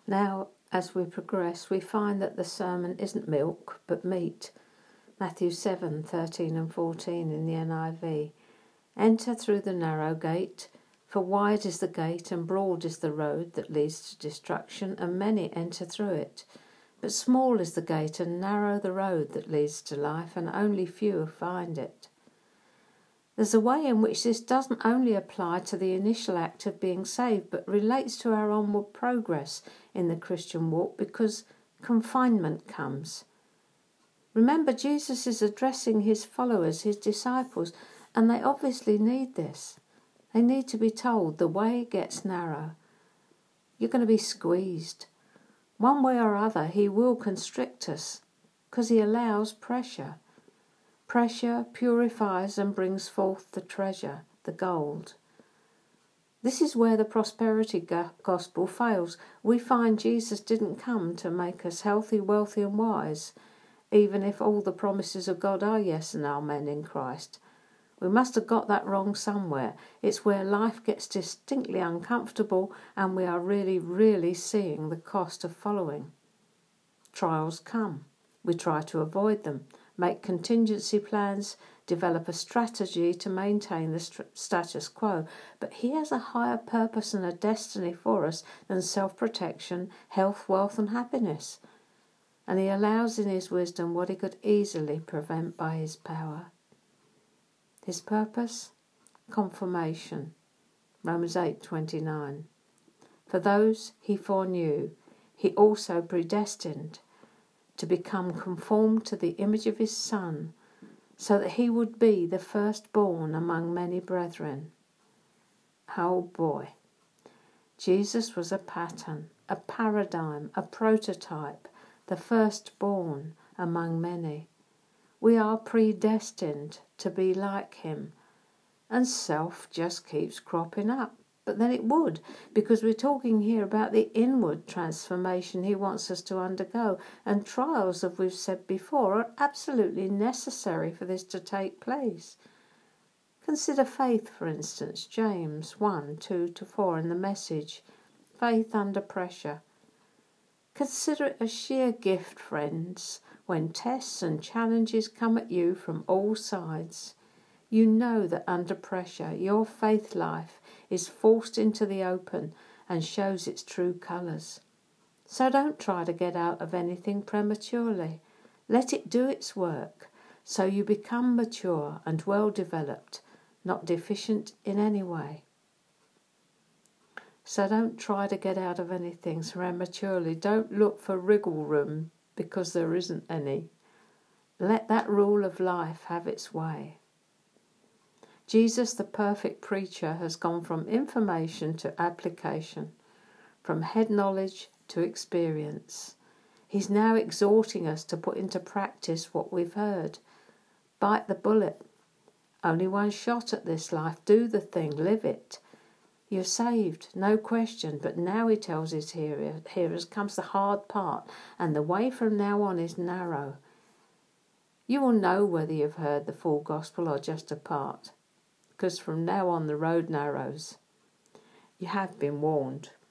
Now, as we progress, we find that the sermon isn't milk, but meat. Matthew 7:13 and 14 in the NIV. Enter through the narrow gate, for wide is the gate and broad is the road that leads to destruction, and many enter through it. But small is the gate and narrow the road that leads to life, and only few find it. There's a way in which this doesn't only apply to the initial act of being saved, but relates to our onward progress in the Christian walk, because confinement comes. Remember, Jesus is addressing his followers, his disciples, and they obviously need this. They need to be told the way gets narrow. You're going to be squeezed. One way or other, he will constrict us, because he allows pressure. Pressure purifies and brings forth the treasure, the gold. This is where the prosperity gospel fails. We find Jesus didn't come to make us healthy, wealthy and wise, even if all the promises of God are yes and amen in Christ. We must have got that wrong somewhere. It's where life gets distinctly uncomfortable and we are really, really seeing the cost of following. Trials come. We try to avoid them, make contingency plans, develop a strategy to maintain the status quo. But he has a higher purpose and a destiny for us than self-protection, health, wealth and happiness. And he allows in his wisdom what he could easily prevent by his power. His purpose? Confirmation. Romans 8:29. For those he foreknew, he also predestined to become conformed to the image of his Son, so that he would be the firstborn among many brethren. Oh boy. Jesus was a pattern, a paradigm, a prototype, the firstborn among many. We are predestined to be like him, and self just keeps cropping up. But then it would, because we're talking here about the inward transformation he wants us to undergo, and trials, as we've said before, are absolutely necessary for this to take place. Consider faith, for instance, James 1:2-4 in the Message, faith under pressure. Consider it a sheer gift, friends, when tests and challenges come at you from all sides. You know that under pressure, your faith life is forced into the open and shows its true colours. So don't try to get out of anything prematurely. Let it do its work, so you become mature and well developed, not deficient in any way. So don't try to get out of anything prematurely. Don't look for wriggle room, because there isn't any. Let that rule of life have its way. Jesus, the perfect preacher, has gone from information to application, from head knowledge to experience. He's now exhorting us to put into practice what we've heard. Bite the bullet. Only one shot at this life. Do the thing. Live it. You're saved, no question, but now he tells his hearers comes the hard part, and the way from now on is narrow. You will know whether you've heard the full gospel or just a part, because from now on the road narrows. You have been warned.